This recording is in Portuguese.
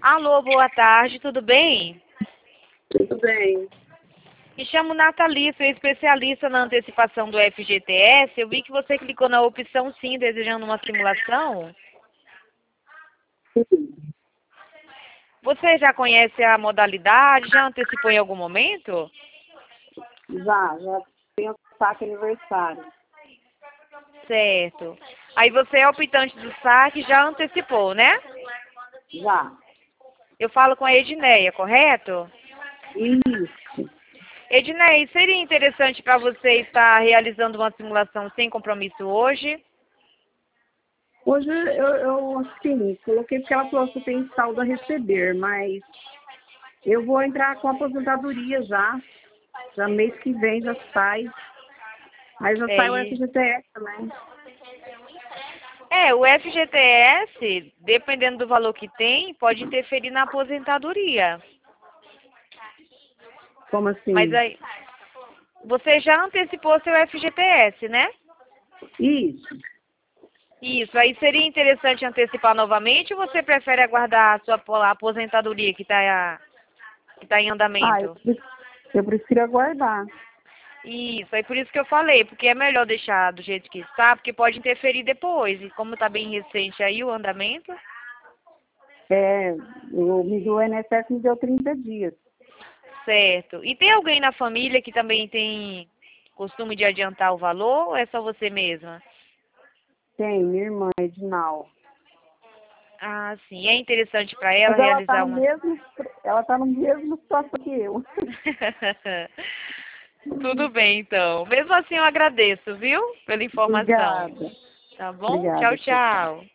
Alô, boa tarde, tudo bem? Tudo bem. Me chamo Nathalie, sou especialista na antecipação do FGTS. Eu vi que você clicou na opção sim, desejando uma simulação. Você já conhece a modalidade? Já antecipou em algum momento? Já tenho saque aniversário. Certo. Aí você é optante do saque, já antecipou, né? Já. Eu falo com a Edneia, correto? Isso. Edneia, seria interessante para você estar realizando uma simulação sem compromisso hoje? Hoje eu assim, coloquei porque ela falou que tem saldo a receber, mas eu vou entrar com aposentadoria já. Já mês que vem já sai. Aí já sai o E FGTS também. o FGTS, dependendo do valor que tem, pode interferir na aposentadoria. Como Mas assim? aí, você já antecipou seu FGTS, né? Isso. Isso, aí seria interessante antecipar novamente ou você prefere aguardar a sua aposentadoria que tá em Ah, andamento? eu prefiro aguardar. Isso, aí por isso que eu falei, porque é melhor deixar do jeito que está, porque pode interferir depois. E como está bem recente aí o andamento, O INSS me deu 30 dias. certo. E tem alguém na família que também tem costume de adiantar o valor ou é só você mesma? Tem, minha irmã, Edinal. Ah, sim. É interessante para ela Mas ela tá realizar no uma. mesmo, ela tá no mesmo situação que eu. Tudo bem, então. Mesmo assim, eu agradeço, viu? Pela informação. Obrigada. Tá bom? Tchau, Obrigada. tchau.